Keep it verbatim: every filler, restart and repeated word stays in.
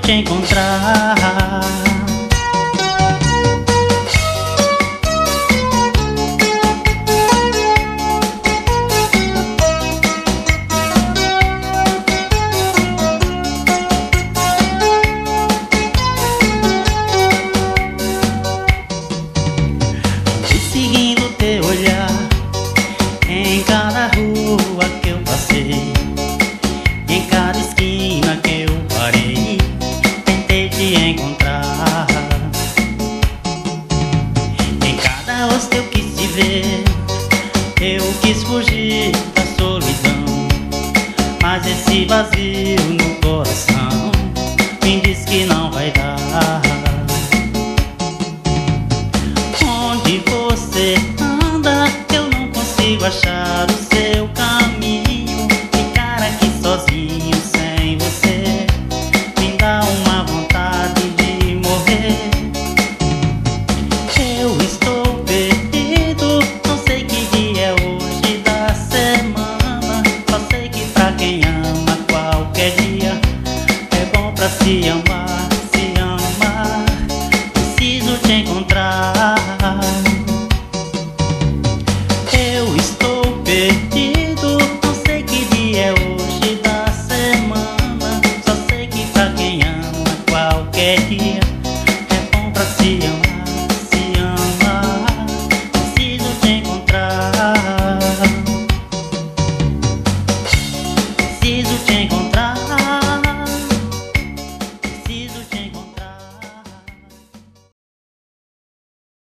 te encontrar. Seguindo teu olhar em cada rua que eu passei, em cada esquina que eu parei, tentei te encontrar. Em cada rosto eu quis te ver, eu quis fugir da solidão, mas esse vazio no coração me diz que não vai dar. Onde você anda, eu não consigo achar